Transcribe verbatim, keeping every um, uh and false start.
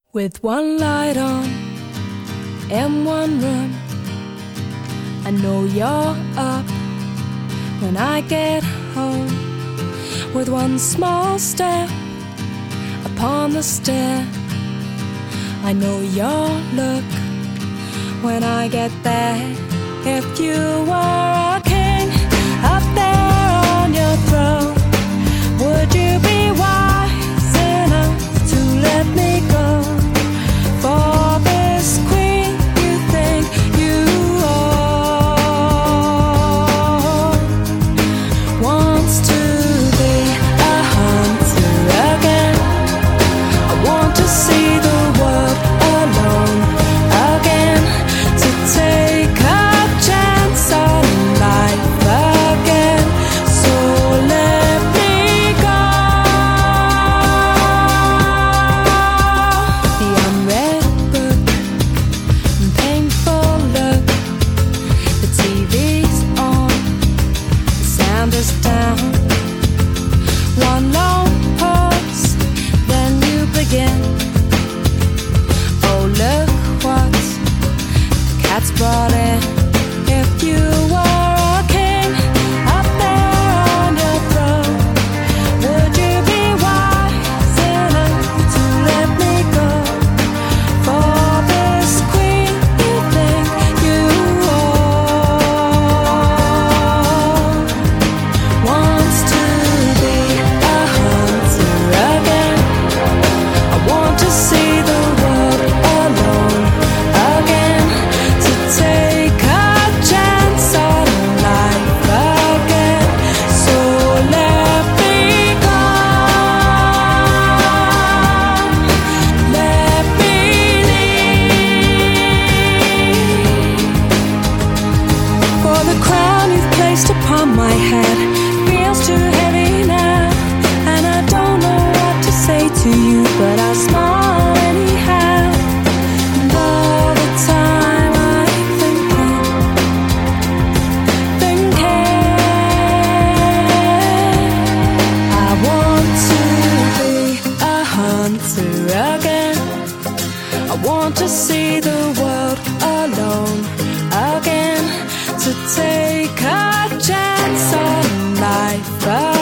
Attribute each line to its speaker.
Speaker 1: With one light on in one room, I know you're up when I get home. With one small step upon the stair, I know your look when I get there. If you were a king up there on your throne, would you be wise enough to let me go? For this queen you think you are wants to be a hunter again. I want to see the world alone again, to take a chance on life again. So let me go. The unread book and painful look, the T V's on, the sound is down. One long pause, then you begin. Oh, look what the cat's brought in. If you were a king up there on your throne, would you be wise enough to let me go? For this queen you think you are wants to be a hunter again. I want to see the world alone again, to take a chance on life again. So let me go. Let me leave. For the crown you've placed upon my head feels too heavy now, and I don't know what to say to you, but I smile anyhow. And all the time I'm thinking, thinking, I want to be a hunter again. I want to see the world alone again, to take a chance on life again.